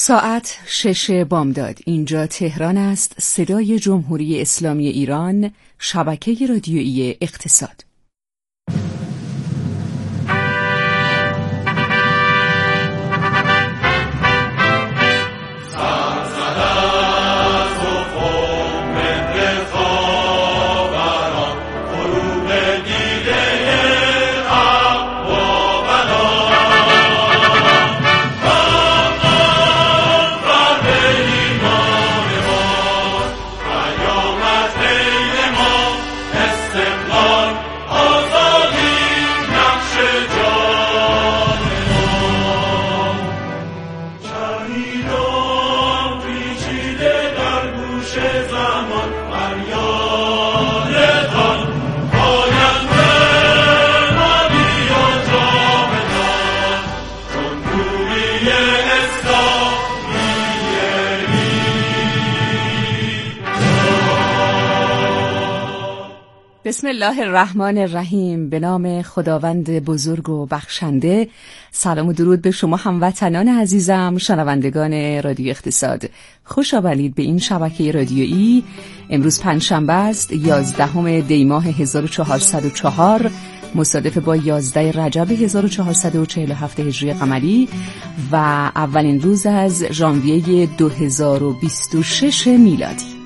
ساعت 6 بامداد. اینجا تهران است. صدای جمهوری اسلامی ایران، شبکه رادیویی اقتصاد. بسم الله الرحمن الرحیم. به نام خداوند بزرگ و بخشنده. سلام و درود به شما هموطنان عزیزم، شنوندگان رادیو اقتصاد. خوش آمدید به این شبکه رادیویی. امروز پنجشنبه است، 11 دی ماه 1404 مصادف با 11 رجب 1447 هجری قمری و اولین روز از ژانویه 2026 میلادی.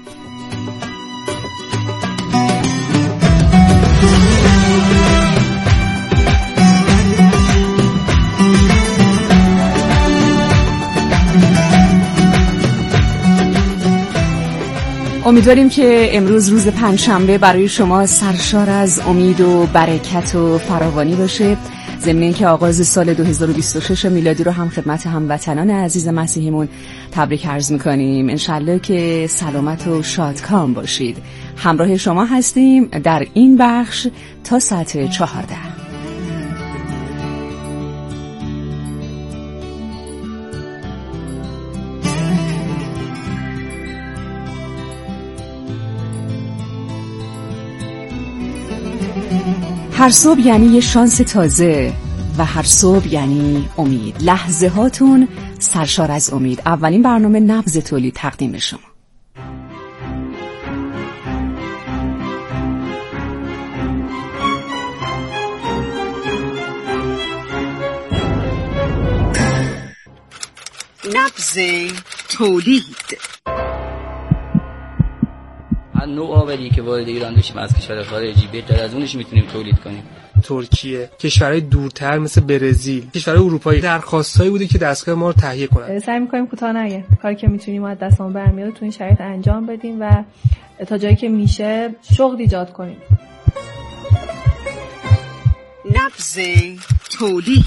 امیدواریم که امروز روز پنجشنبه برای شما سرشار از امید و برکت و فراوانی باشه. ضمن اینکه آغاز سال 2026 میلادی رو هم خدمت هموطنان عزیز مسیحیمون تبریک عرض می‌کنیم. انشالله که سلامت و شادکام باشید. همراه شما هستیم در این بخش تا ساعت 14. هر صبح یعنی یه شانس تازه و هر صبح یعنی امید. لحظه هاتون سرشار از امید. اولین برنامه نبض تولید تقدیم شما. نبض تولید. نوآوری که وارد ایران بشیم از کشور خارجی بهتر از اونش میتونیم تولید کنیم. ترکیه، کشورهای دورتر مثل برزیل، کشورهای اروپایی درخواستایی بوده که دستگاه ما رو تهیه کنن. سعی می‌کنیم کوتاه نگه. کاری که میتونیم از دستمون برمیاد تو این شرایط انجام بدیم و تا جایی که میشه شغل ایجاد کنیم. نبض تولید.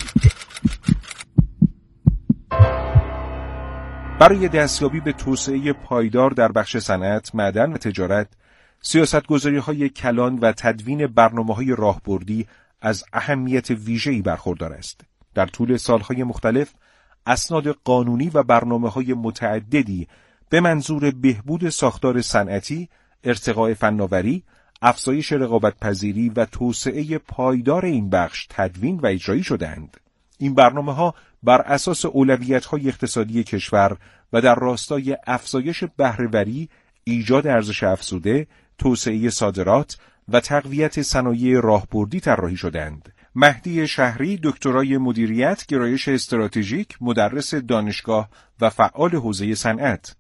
برای دستیابی به توسعه پایدار در بخش صنعت، معدن و تجارت، سیاست‌گذاری‌های کلان و تدوین برنامه‌های راهبردی از اهمیت ویژه‌ای برخوردار است. در طول سال‌های مختلف، اسناد قانونی و برنامه‌های متعددی به منظور بهبود ساختار صنعتی، ارتقاء فناوری، افزایش رقابت‌پذیری و توسعه پایدار این بخش تدوین و اجرایی شدند. این برنامه‌ها بر اساس اولویت‌های اقتصادی کشور و در راستای افزایش بهره‌وری، ایجاد ارزش افزوده، توسعه صادرات و تقویت صنایع راهبردی طراحی شدند. مهدی شهری، دکترای مدیریت، گرایش استراتژیک، مدرس دانشگاه و فعال حوزه صنعت.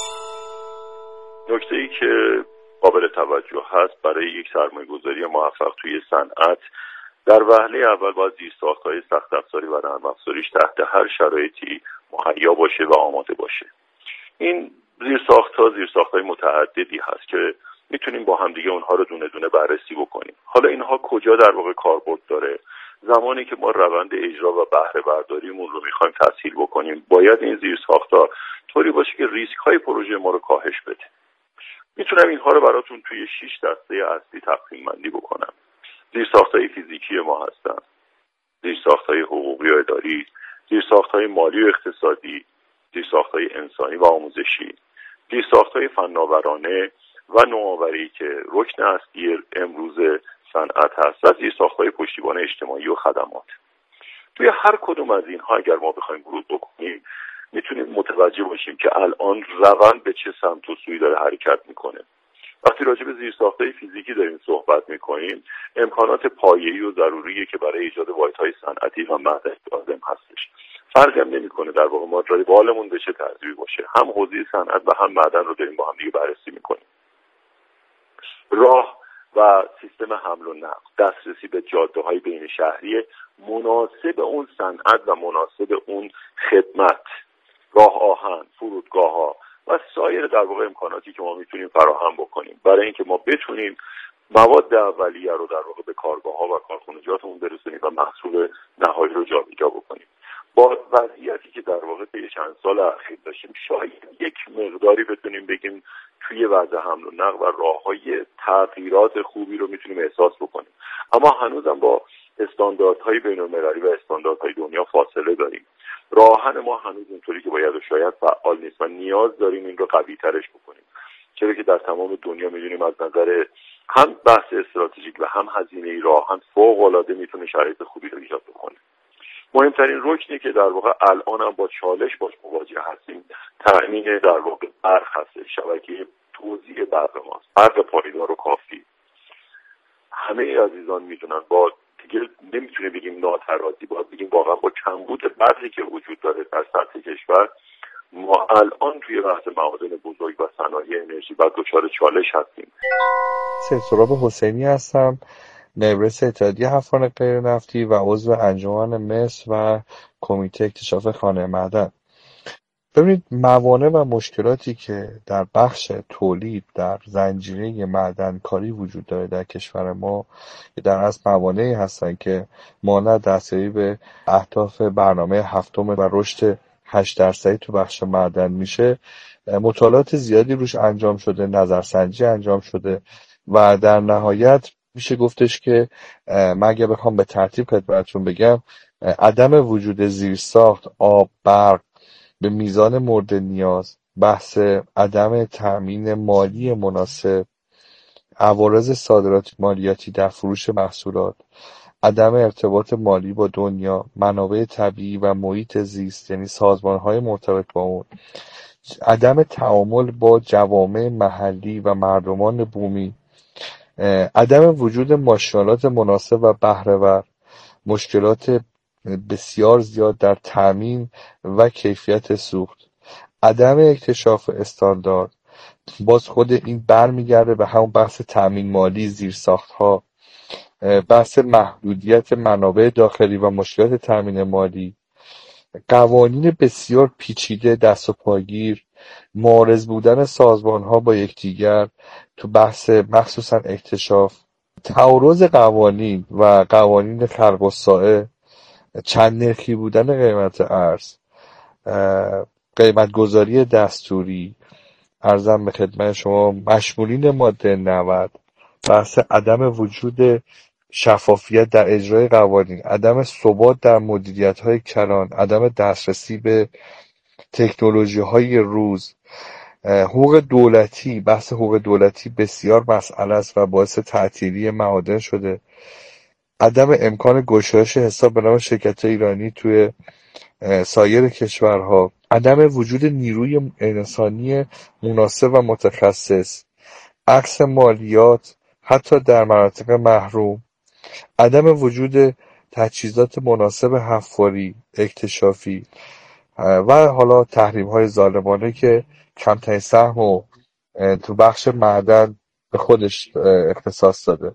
نکته‌ای که قابل توجه هست برای یک سرمایه‌گذاری موفق توی صنعت، در وهله اول باید زیرساخت‌های سخت افزاری و نرم افزاریش تحت هر شرایطی مهیا باشه و آماده باشه. این زیرساخت‌های متعددی هست که میتونیم با هم دیگه اونها رو دونه دونه بررسی بکنیم. حالا اینها کجا در واقع کاربرد داره؟ زمانی که ما روند اجرا و بهره برداریمون رو میخوایم تسهیل بکنیم، باید این زیرساخت‌ها طوری باشه که ریسک‌های پروژه ما رو کاهش بده. میتونم اینها رو براتون توی 6 دسته اصلی تقسیم بندی بکنم. زیرساخت‌های فیزیکی ما هستن، زیرساخت‌های حقوقی و اداری، زیرساخت‌های مالی و اقتصادی، زیرساخت‌های انسانی و آموزشی، زیرساخت‌های فناورانه و نوآوری که رکن اصلی امروز صنعت هست و زیرساخت‌های پشتیبان اجتماعی و خدمات. توی هر کدوم از اینها اگر ما بخوایم ورود بکنیم، میتونیم متوجه باشیم که الان روند به چه سمت و سوی داره حرکت میکنه. وقتی راجع به زیرساخت‌های فیزیکی داریم صحبت میکنیم، امکانات پایه‌ای و ضروریه که برای ایجاد واحدهای صنعتی و معدنی لازم هستش. فرقی هم نمیکنه در واقع ما روالمون به چه ترتیبی باشه، هم حوزه صنعت و هم معدن رو داریم با هم دیگه بررسی میکنیم. راه و سیستم حمل و نقل، دسترسی به جاده‌های بین شهری مناسب اون صنعت و مناسب اون خدمت، راه آهن، فرودگاه‌ها و سایر در واقع امکاناتی که ما میتونیم فراهم بکنیم برای اینکه ما بتونیم مواد اولیه رو در واقع به کارگاه‌ها و کارخانجاتمون برسونیم و محصول نهایی رو جابجا بکنیم. با وضعیتی که در واقع طی چند سال اخیر داشتیم، شاید یک مقداری بتونیم بگیم توی وضع حمل و نقل و راه‌های تغییرات خوبی رو میتونیم احساس بکنیم، اما هنوزم با استانداردهای بین‌المللی و استانداردهای دنیا فاصله داریم. راهن ما هنوز اینطوری که باید و شاید فعال نیست و نیاز داریم این رو قوی ترش بکنیم، چرا که در تمام دنیا میدونیم از نظر هم بحث استراتژیک و هم هزینه راهن فوق‌العاده میتونه شرایط خوبی رو ایجاد بکنه. مهمترین رکنی که در واقع الان هم با چالش باش مواجه هستیم تامین در واقع برق هست، شبکه توزیع برق ماست، برق پایدار و کافی. همه عزیزان میدونن با دیگه نمیتونه بگیم ناترازی، باید بگیم واقعا با کمبود برقی که وجود داره در سطح کشور، ما الان توی بحث معادن بزرگ و صنایع انرژی و دچار چالش هستیم. سهراب حسینی هستم، نایب اتحادیه افغان غیر نفتی و عضو انجمن مس و کمیته اکتشاف خانه معدن. ببینید، موانع و مشکلاتی که در بخش تولید در زنجیره معدنکاری وجود داره در کشور ما در اصل موانعی هستن که مانع دستیابی به اهداف برنامه هفتم و رشد 8% تو بخش معدن میشه. مطالعات زیادی روش انجام شده، نظرسنجی انجام شده و در نهایت میشه گفتش که من اگه بخوام به ترتیب خدمتتون بگم، عدم وجود زیرساخت، آب، برق به میزان مورد نیاز، بحث عدم تأمین مالی مناسب، عوارض صادرات مالیاتی در فروش محصولات، عدم ارتباط مالی با دنیا، منابع طبیعی و محیط زیست یعنی سازمان‌های مرتبط با اون، عدم تعامل با جوامع محلی و مردمان بومی، عدم وجود ماشینالات مناسب و بهره‌ور، مشکلات بسیار زیاد در تامین و کیفیت سوخت، عدم اکتشاف استاندارد، باز خود این برمیگرده به همون بحث تامین مالی، زیرساخت‌ها، بحث محدودیت منابع داخلی و مشکلات تامین مالی، قوانین بسیار پیچیده دست و پاگیر، معارض بودن سازمان‌ها با یکدیگر تو بحث مخصوصا اکتشاف، تعارض قوانین و قوانین خلق الساعه، چند نرخی بودن قیمت ارز، قیمت گذاری دستوری، عرضم به خدمت شما مشمولین ماده 90، بحث عدم وجود شفافیت در اجرای قوانین، عدم ثبات در مدیریت‌های کلان، عدم دسترسی به تکنولوژی‌های روز، حقوق دولتی. بحث حقوق دولتی بسیار مسئله است و باعث تعطیلی معادن شده، عدم امکان گشایش حساب به نام شرکت ایرانی توی سایر کشورها، عدم وجود نیروی انسانی مناسب و متخصص، عکس مالیات حتی در مناطق محروم، عدم وجود تجهیزات مناسب حفاری، اکتشافی و حالا تحریم‌های ظالمانه که کمترین سهم و تو بخش معدن به خودش اختصاص داده.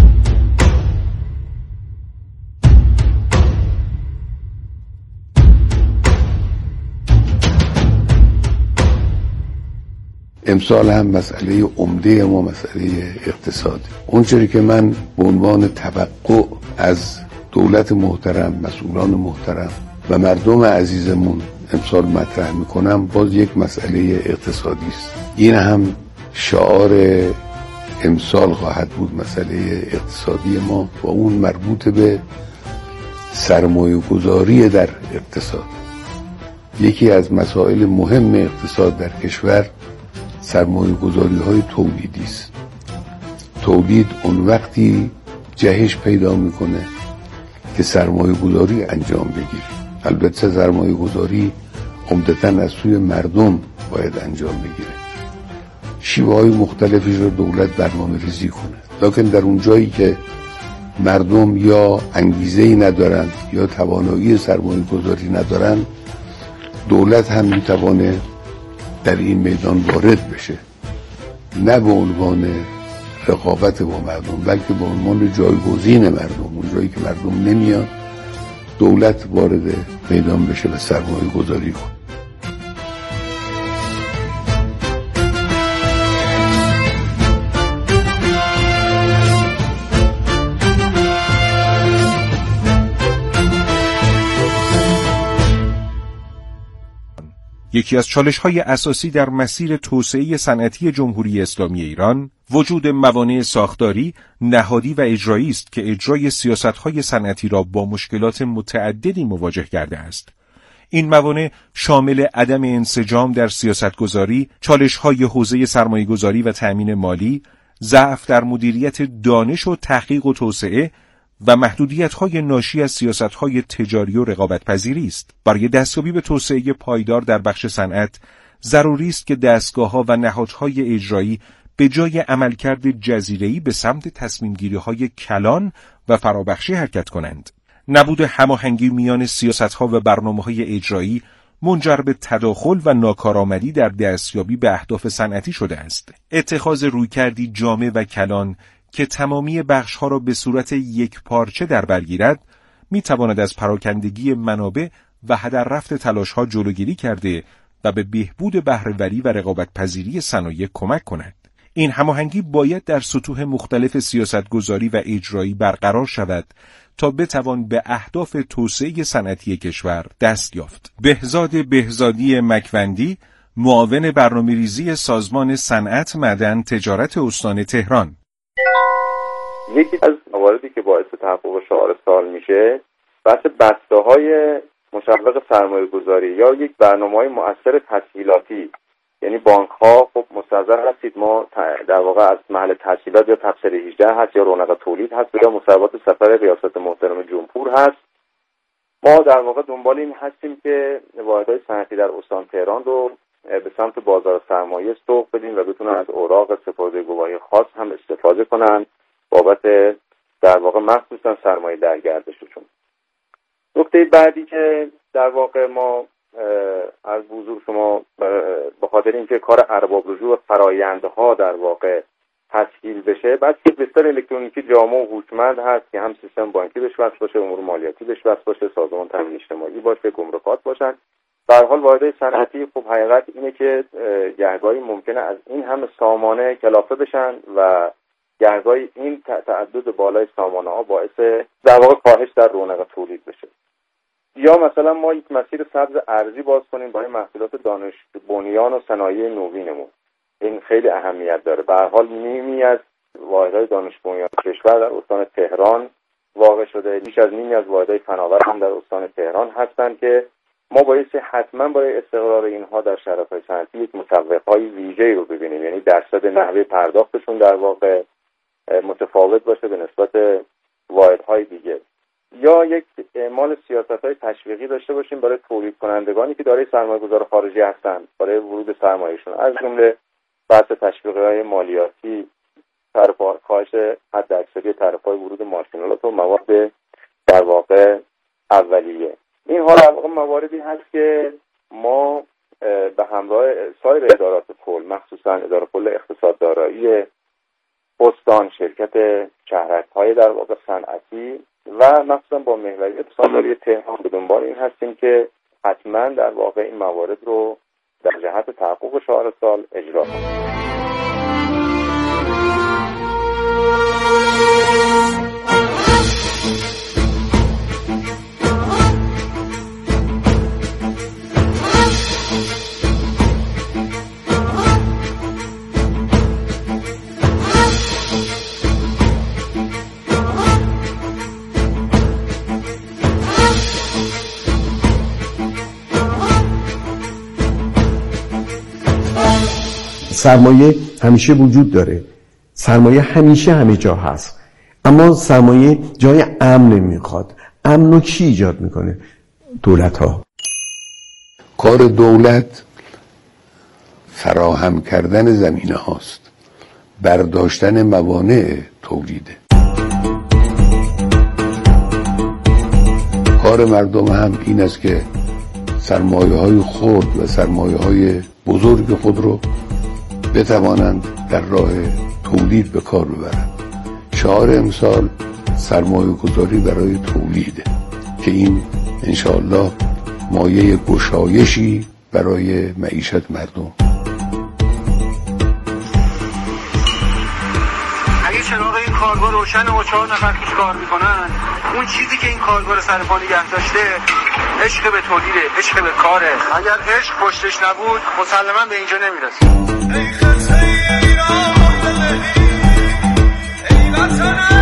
امسال هم مسئله عمده ما مسئله اقتصادی. اونچوری که من به عنوان توقع از دولت محترم، مسئولان محترم و مردم عزیزمون امسال مطرح میکنم، باز یک مسئله اقتصادی است. این هم شعار امسال خواهد بود، مسئله اقتصادی ما و اون مربوط به سرمایه گذاری در اقتصاد. یکی از مسائل مهم اقتصاد در کشور سرمایه گذاری های تولیدی است. تولید اون وقتی جهش پیدا میکنه که سرمایه گذاری انجام بگیره. البته سرمایه گذاری عمدتاً از سوی مردم باید انجام بگیره. شیوه‌های مختلفی رو دولت برنامه‌ریزی کنه، لکن در اون جایی که مردم یا انگیزه‌ای ندارن یا توانایی سرمایه‌گذاری ندارن، دولت هم میتوانه در این میدان وارد بشه، نه به عنوان رقابت با مردم بلکه به عنوان جایگزین مردم. اون جایی که مردم نمیان دولت وارد میدان بشه و سرمایه‌گذاری کنه. یکی از چالش‌های اساسی در مسیر توسعه صنعتی جمهوری اسلامی ایران وجود موانع ساختاری، نهادی و اجرایی است که اجرای سیاست‌های صنعتی را با مشکلات متعددی مواجه کرده است. این موانع شامل عدم انسجام در سیاستگذاری، چالش‌های حوزه سرمایه‌گذاری و تأمین مالی، ضعف در مدیریت دانش و تحقیق و توسعه و محدودیت‌های ناشی از سیاست‌های تجاری و رقابت‌پذیری است. برای دستیابی به توسعه پایدار در بخش صنعت، ضروری است که دستگاه‌ها و نهادهای اجرایی به جای عملکرد جزیره‌ای به سمت تصمیم‌گیری‌های کلان و فرابخشی حرکت کنند. نبود هماهنگی میان سیاست‌ها و برنامه‌های اجرایی منجر به تداخل و ناکارآمدی در دستیابی به اهداف صنعتی شده است. اتخاذ رویکردی جامع و کلان که تمامی بخش‌ها را به صورت یک پارچه در بر گیرد، می‌تواند از پراکندگی منابع و هدر رفت تلاش‌ها جلوگیری کرده و به بهبود بهره‌وری و رقابت‌پذیری صنایع کمک کند. این هماهنگی باید در سطوح مختلف سیاستگذاری و اجرایی برقرار شود تا بتوان به اهداف توسعه صنعتی کشور دست یافت. بهزاد بهزادی مکوندی، معاون برنامه‌ریزی سازمان صنعت معدن تجارت استان تهران: یکی از مواردی که باعث تحقق شعار سال میشه بحث بسته‌های مشوق سرمایه‌گذاری یا یک برنامه‌های مؤثر تسهیلاتی، یعنی بانک‌ها خب مستحضر هستید ما در واقع از محل تسهیلات یا تبصره 18 هست یا رونق تولید هست یا مصوبات سفر ریاست محترم جمهور هست. ما در واقع دنبال این هستیم که واحدهای صنعتی در استان تهران رو به سمت بازار سرمایه سوق بدیم و بتونن از اوراق سپرده گواهی خاص هم استفاده کنن بابت در واقع مخصوصا سرمایه در گردششون. نکته بعدی که در واقع ما از حضور شما به خاطر اینکه کار ارباب رجوع فرایندها در واقع تسهیل بشه، بعد که بستر الکترونیکی جامع و هوشمند هست که هم سیستم بانکی بهش وصل باشه، امور مالیاتی بهش وصل باشه، سازمان تامین اجتماعی باشه، گمرکات باشن. به هر حال واحدهای صنعتی خب حقیقت اینه که گهگاهی ممکنه از این همه سامانه کلافه بشن و گهگاهی این تعدد بالای سامانه ها باعث در واقع کاهش در رونق تولید بشه. یا مثلا ما یک مسیر سبز ارزی باز کنیم برای محصولات دانش بنیان و صنایع نوینمون. این خیلی اهمیت داره. به هر حال نیمی از واحدهای دانش بنیان کشور در استان تهران واقع شده. بیش از نیمی از واحدهای فناور هم در استان تهران هستند که ما باید حتما برای استقرار اینها در شرکت‌های صنعتی یک مسوق‌های ویژه‌ای رو ببینیم، یعنی درصد نحوه پرداختشون در واقع متفاوت باشه به نسبت واحدهای دیگه. یا یک اعمال سیاست‌های تشویقی داشته باشیم برای تولید کنندگانی که دارای سرمایه‌گذار خارجی هستند برای ورود سرمایه‌شون، از جمله بحث تشویق‌های مالیاتی، کاهش حداکثری تعرفه‌های ورود ماشین‌آلات و مواد در واقع اولیه. این حال در واقع مواردی هست که ما به همراه سایر ادارات کل، مخصوصا اداره کل اقتصاد دارایی استان، شرکت شهرک‌های در واقع صنعتی و مخصوصا با محوریت اقتصادداری تهران به دنبال این هستیم که حتما در واقع این موارد رو در جهت تحقق شعار سال اجرا کنیم. سرمایه همیشه وجود داره، سرمایه همیشه همه جا هست، اما سرمایه جای امن میخواد. امن رو کی ایجاد میکنه؟ دولت ها. کار دولت فراهم کردن زمینه هاست، برداشتن موانع تولیده. کار مردم هم این است که سرمایه‌های خرد و سرمایه‌های بزرگ خود رو بتوانند در راه تولید به کار ببرند. شعار امسال سرمایه گذاری برای تولیده که این انشاءالله مایه گشایشی برای معیشت مردم. اگه چراغ این کارگاه روشن و 4 نفر توش کار میکنن، اون چیزی که این کارگاه رو سر پا نگه داشته عشق به تولیده، عشق به کاره. اگر عشق پشتش نبود مسلما به اینجا نمیرسه. ای خطه ایران ای وطن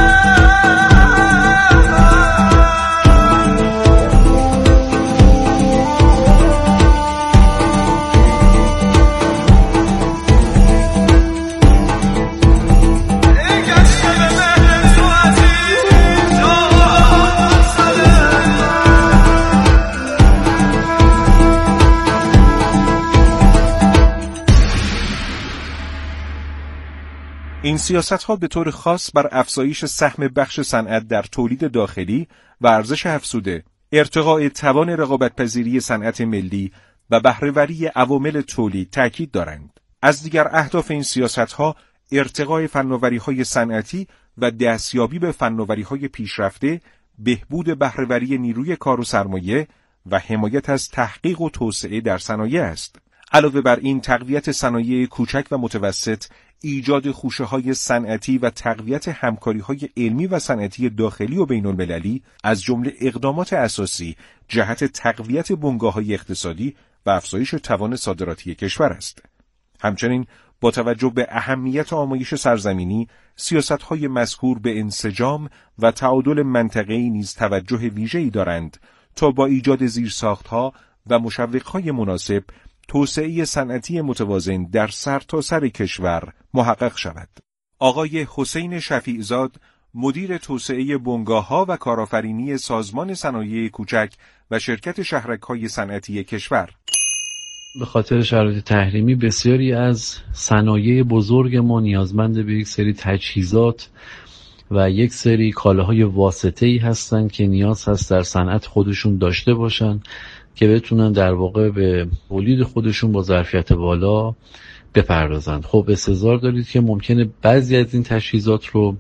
این سیاست‌ها به طور خاص بر افزایش سهم بخش صنعت در تولید داخلی و ارزش افزوده، ارتقاء توان رقابت‌پذیری صنعت ملی و بهره‌وری عوامل تولید تاکید دارند. از دیگر اهداف این سیاست‌ها ارتقاء فناوری‌های صنعتی و دستیابی به فناوری‌های پیشرفته، بهبود بهره‌وری نیروی کار و سرمایه و حمایت از تحقیق و توسعه در صنایع است. علاوه بر این، تقویت صنایع کوچک و متوسط، ایجاد خوشه‌های صنعتی و تقویت همکاری‌های علمی و صنعتی داخلی و بین‌المللی از جمله اقدامات اساسی جهت تقویت بنگاه‌های اقتصادی و افزایش توان صادراتی کشور است. همچنین با توجه به اهمیت آمایش سرزمینی، سیاست‌های مذکور به انسجام و تعادل منطقه‌ای نیز توجه ویژه‌ای دارند تا با ایجاد زیرساخت‌ها و مشوق‌های مناسب توسعه صنعتی متوازن در سرتاسر کشور محقق شود. آقای حسین شفیعزاد، مدیر توسعه بنگاه‌ها و کارآفرینی سازمان صنایع کوچک و شرکت شهرک‌های صنعتی کشور: به خاطر شرایط تحریمی بسیاری از صنایع بزرگ ما نیازمند به یک سری تجهیزات و یک سری کالاهای واسطه‌ای هستند که نیاز هست در صنعت خودشون داشته باشن که بتونن در واقع به تولید خودشون با ظرفیت بالا بپردازند. خب استحضار دارید که ممکنه بعضی از این تجهیزات رو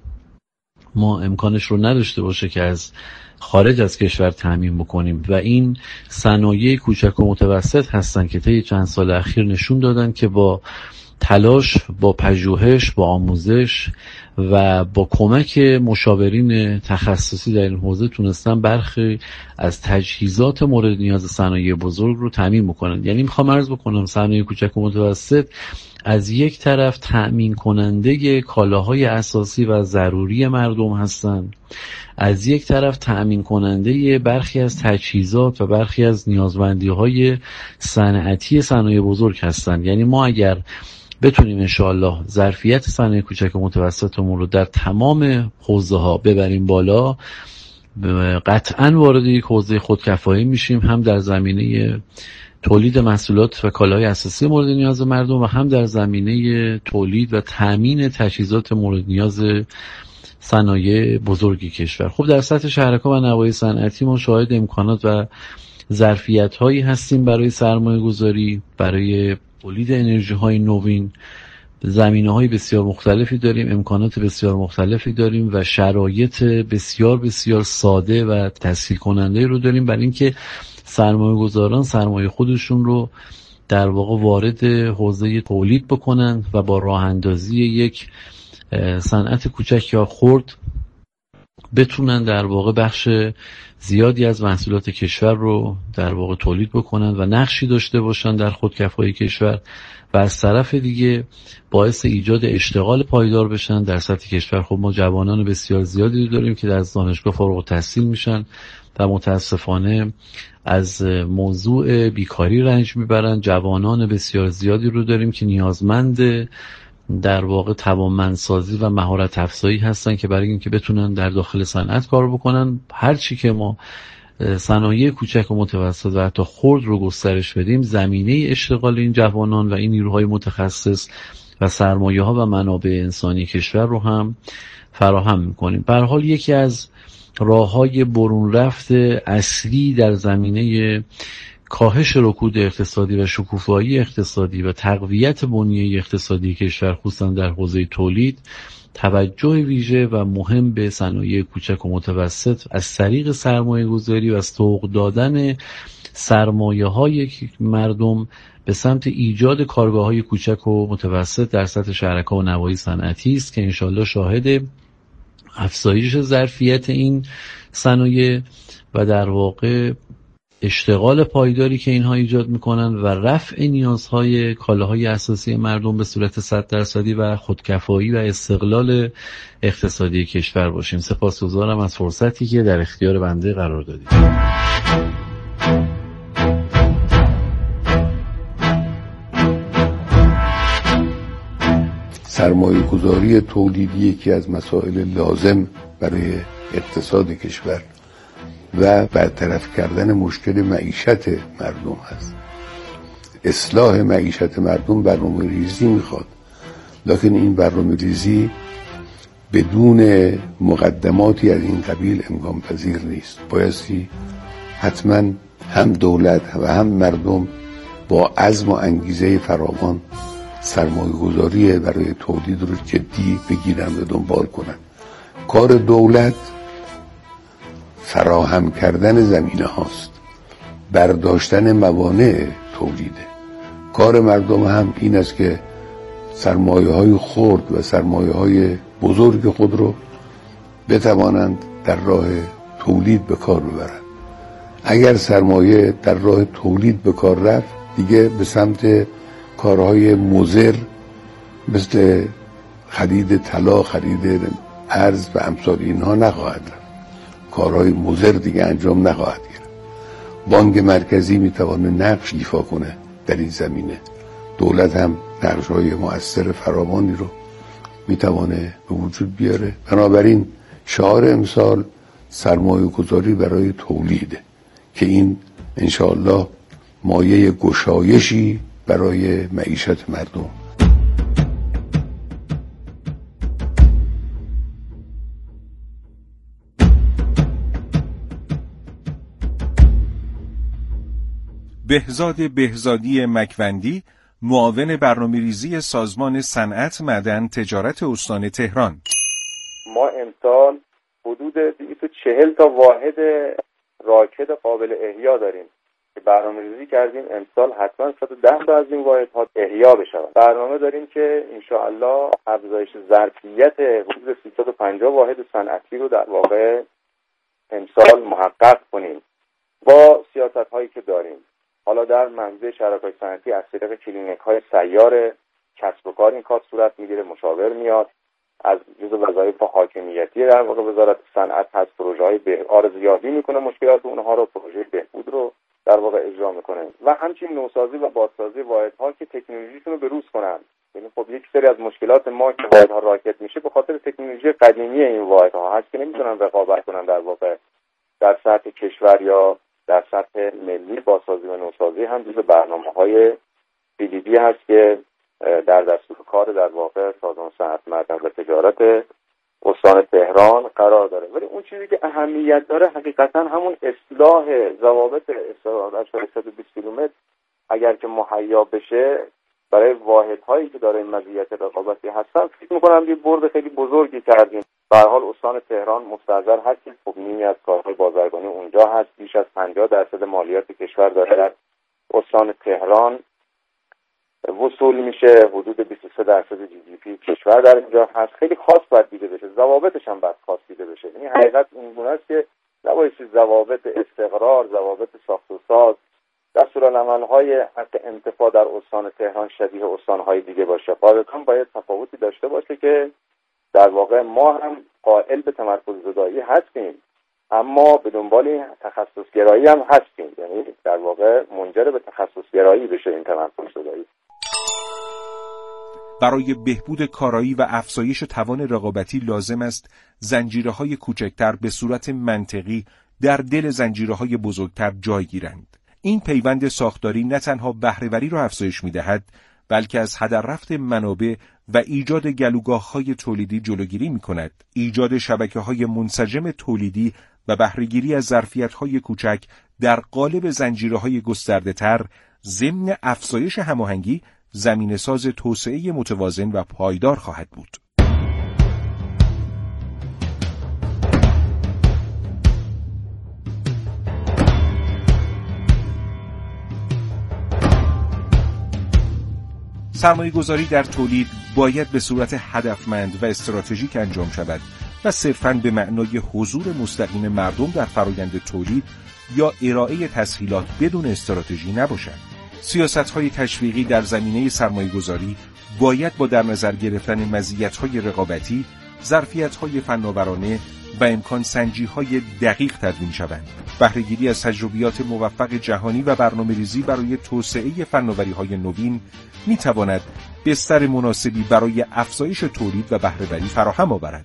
ما امکانش رو نداشته باشه که از خارج از کشور تامین بکنیم و این صنایع کوچک و متوسط هستن که طی چند سال اخیر نشون دادن که با تلاش، با پژوهش، با آموزش و با کمک مشاورین تخصصی در این حوزه تونستن برخی از تجهیزات مورد نیاز صنایع بزرگ رو تامین بکنن. یعنی میخوام عرض بکنم صنایع کوچک و متوسط از یک طرف تأمین کننده کالاهای اساسی و ضروری مردم هستند، از یک طرف تأمین کننده برخی از تجهیزات و برخی از نیازمندی‌های صنعتی صنایع بزرگ هستند. یعنی ما اگر بتونیم انشاءالله ظرفیت صنایع کوچک و متوسطمون رو در تمام حوزه‌ها ببریم بالا، قطعاً وارد یک حوزه خودکفایی میشیم، هم در زمینه تولید محصولات و کالاهای اساسی مورد نیاز مردم و هم در زمینه تولید و تامین تجهیزات مورد نیاز صنایع بزرگ کشور. خب در سطح شهرک‌ها و نواحی صنعتی ما شاهد امکانات و ظرفیت‌هایی هستیم برای سرمایه‌گذاری، برای تولید انرژی‌های نوین. زمینه‌های بسیار مختلفی داریم، امکانات بسیار مختلفی داریم و شرایط بسیار بسیار ساده و تسهیل کننده رو داریم برای اینکه سرمایه‌گذاران سرمایه خودشون رو در واقع وارد حوزه تولید بکنن و با راه اندازی یک صنعت کوچک یا خرد بتونن در واقع بخش زیادی از محصولات کشور رو در واقع تولید بکنن و نقشی داشته باشن در خودکفایی کشور و از طرف دیگه باعث ایجاد اشتغال پایدار بشن در سطح کشور. خب ما جوانان بسیار زیادی داریم که از دانشگاه فارغ التحصیل میشن و متاسفانه از موضوع بیکاری رنج میبرن. جوانان بسیار زیادی رو داریم که نیازمند در واقع توانمندسازی و مهارت افزایی هستن که برای اینکه بتونن در داخل صنعت کار بکنن. هر چی که ما صنایع کوچک و متوسط و حتی خرد رو گسترش بدیم، زمینه اشتغال این جوانان و این نیروهای متخصص و سرمایه‌ها و منابع انسانی کشور رو هم فراهم می‌کنیم. به هر حال یکی از راه‌های برون رفت اصلی در زمینه کاهش رکود اقتصادی و شکوفایی اقتصادی و تقویت بنیه اقتصادی کشور، خصوصا در حوزه تولید، توجه ویژه و مهم به صنایع کوچک و متوسط از طریق سرمایه گذاری و از سوق دادن سرمایه های مردم به سمت ایجاد کارگاه های کوچک و متوسط در سطح شهرک‌ها و نواحی صنعتی است که انشالله شاهد افزایش ظرفیت این صنایع و در واقع اشتغال پایداری که اینها ایجاد میکنن و رفع نیازهای کالاهای اساسی مردم به صورت 100% و خودکفایی و استقلال اقتصادی کشور باشیم. سپاسگزارم از فرصتی که در اختیار بنده قرار دادید. سرمایه گذاری تولیدی یکی از مسائل لازم برای اقتصاد کشور و برطرف کردن مشکل معیشت مردم هست. اصلاح معیشت مردم برنامه ریزی میخواد، لکن این برنامه ریزی بدون مقدماتی از این قبیل امکان پذیر نیست. بایستی حتما هم دولت و هم مردم با عزم و انگیزه فراوان سرمایه گذاری برای تولید رو جدی بگیرن و دنبال کنن. کار دولت فراهم کردن زمینه هاست، برداشتن موانع تولیده. کار مردم هم این است که سرمایه های خرد و سرمایه های بزرگ خود رو بتوانند در راه تولید به کار ببرند. اگر سرمایه در راه تولید به کار رفت، دیگه به سمت کارهای مضر مثل خرید طلا، خرید ارز و امثال اینها نخواهد رفت. کارهای مضر دیگه انجام نخواهد گرفت. بانک مرکزی میتونه نقش ایفا کنه در این زمینه. دولت هم نقش‌های مؤثر فراوانی رو میتونه به وجود بیاره. بنابراین شعار امسال سرمایه گذاری برای تولیده که این انشاءالله مایه گشایشی برای معیشت مردم. بهزاد بهزادی مکوندی، معاون برنامه‌ریزی سازمان صنعت، معدن، تجارت استان تهران. ما امسال حدود 240 تا واحد راکد قابل احیا داریم که برنامه‌ریزی کردیم امسال حتما 110 تا از این واحدها احیا بشود. برنامه داریم که انشاءالله افزایش ظرفیت حدود 350 واحد صنعتی رو در واقع امسال محقق کنیم با سیاست‌هایی که داریم. حالا در منظور شرکای صنعتی از طریق کلینیک‌های سیار کسب و کار این کار صورت میگیره، مشاور میاد، از جزء وظایف حاکمیتی در واقع وزارت صنعت هست، پروژه‌های ارزیابی میکنه مشکلات اونها رو، پروژه بهبود رو در واقع اجرا میکنه و همچنین نوسازی و بازسازی واحدها که تکنولوژیشون رو بروز کنن. یعنی خب یک سری از مشکلات ما که واحدها راکد میشه به خاطر تکنولوژی قدیمی این واحدها هست که نمیتونن رقابت کنن در واقع در سطح کشور یا در سطح ملی. بازسازی و نوسازی هم جزو برنامه‌های PDB هست که در دستور کار در واقع سازمان صنعت، معدن و تجارت استان تهران قرار داره. ولی اون چیزی که اهمیت داره حقیقتا همون اصلاح ضوابط استفاده از 120 کیلومتر اگر که مهیا بشه برای واحدهایی که داره مزیت رقابتی هستن، فکر می‌کنم یه برد خیلی بزرگی کردیم. به هر حال استان تهران مستحضر هست که خب نیمی از کارهای بازرگانی اونجا هست، بیش از 50% مالیات کشور داره در استان تهران وصول میشه، حدود 23% GDP کشور در اینجا هست. خیلی خاص باید دیده بشه، ضوابطش هم باید خاص دیده بشه. یعنی حقیقت این گونه است که نباید ضوابط استقرار، ضوابط ساخت و ساز، دستورالعمل‌های حق انتفاع در استان تهران شبیه استان‌های دیگه باشه. قاعدتاً باید تفاوتی داشته باشه که در واقع ما هم قائل به تمرکز زدایی هستیم، اما به دنبال تخصص‌گرایی هم هستیم. یعنی در واقع منجر به تخصص‌گرایی بشه این تمرکز زدایی. برای بهبود کارایی و افزایش توان رقابتی لازم است زنجیره‌های کوچکتر به صورت منطقی در دل زنجیره‌های بزرگتر جای گیرند. این پیوند ساختاری نه تنها بهره‌وری را افزایش می‌دهد، بلکه از هدر رفت منابع و ایجاد گلوگاه‌های تولیدی جلوگیری می‌کند. ایجاد شبکه‌های منسجم تولیدی و بهره‌گیری از ظرفیت‌های کوچک در قالب زنجیره‌های گسترده‌تر ضمن افزایش هماهنگی زمینه‌ساز توسعه متوازن و پایدار خواهد بود. سرمایه‌گذاری در تولید باید به صورت هدفمند و استراتژیک انجام شود و صرفاً به معنای حضور مستقیم مردم در فرآیند تولید یا ارائه تسهیلات بدون استراتژی نباشد. سیاست‌های تشویقی در زمینه سرمایه‌گذاری باید با در نظر گرفتن مزیت‌های رقابتی، ظرفیت‌های فناورانه و امکان سنجی‌های دقیق تدوین شوند. بهره‌گیری از تجربیات موفق جهانی و برنامه‌ریزی برای توسعه فناوری‌های نوین می‌تواند بستر مناسبی برای افزایش تولید و بهره‌وری فراهم آورد.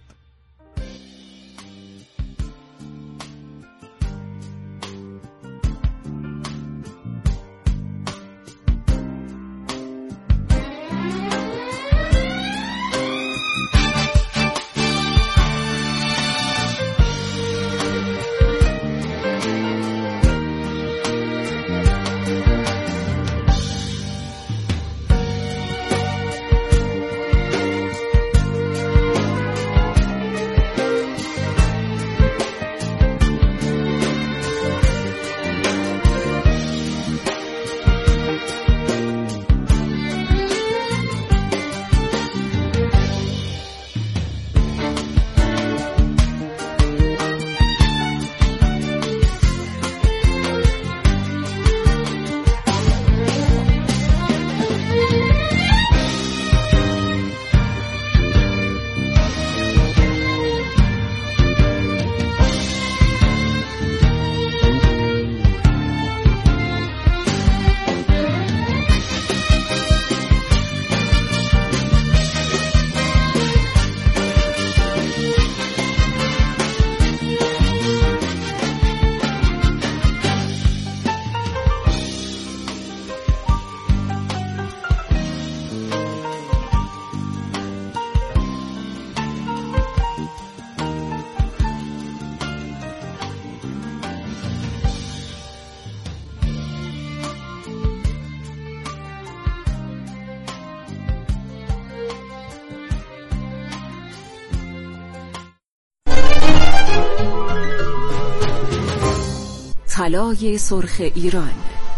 طلای سرخ ایران،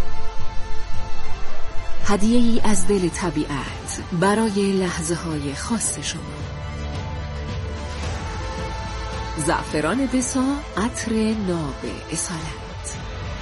هدیه‌ای از دل طبیعت برای لحظه‌های خاص شما. زعفران دسا، عطر ناب اصالت.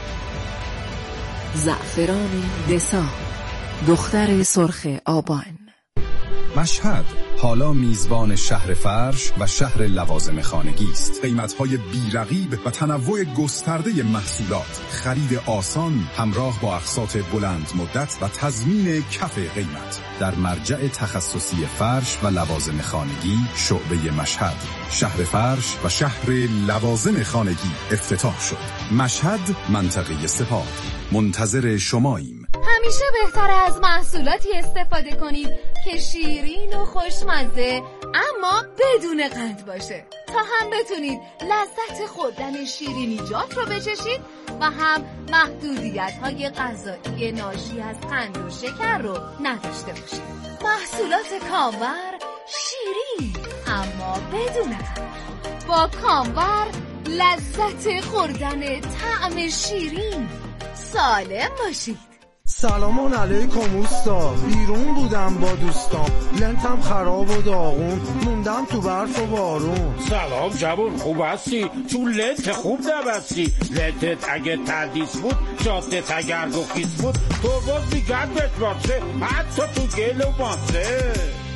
زعفران دسا، دختر سرخ آبان. مشهد حالا میزبان شهر فرش و شهر لوازم خانگی است. قیمت‌های بی‌رقیب و تنوع گسترده محصولات، خرید آسان همراه با اقساط بلند مدت و تضمین کف قیمت در مرجع تخصصی فرش و لوازم خانگی شعبه مشهد. شهر فرش و شهر لوازم خانگی افتتاح شد. مشهد، منطقه سپاه. منتظر شماییم. همیشه بهتره از محصولاتی استفاده کنید که شیرین و خوشمزه اما بدون قند باشه، تا هم بتونید لذت خوردن شیرینیجات رو بچشید و هم محدودیت‌های غذایی ناشی از قند و شکر رو نداشته باشید. محصولات کامور شیرین اما بدون قند. با کامور لذت خوردن طعم شیرین. سالم باشید. سلام علیکم اوستا، بیرون بودم با دوستام، لنتم خراب و داغون، موندم تو برف و بارون. سلام جوون، خوب هستی؟ تو لنت خوب نبستی. لنتت اگه تردیس بود، جادت اگر گخیز بود، تو باز میگرد بهت باشه، حتی تو گل و ماسه.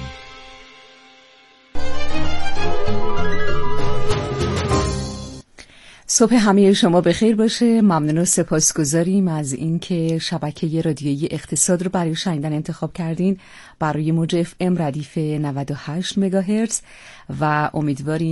صبح همه شما بخیر باشه. ممنون و سپاسگزاریم از اینکه شبکه رادیویی اقتصاد رو برای شنیدن انتخاب کردین برای موج FM ردیف 98 مگاهرتز و امیدواریم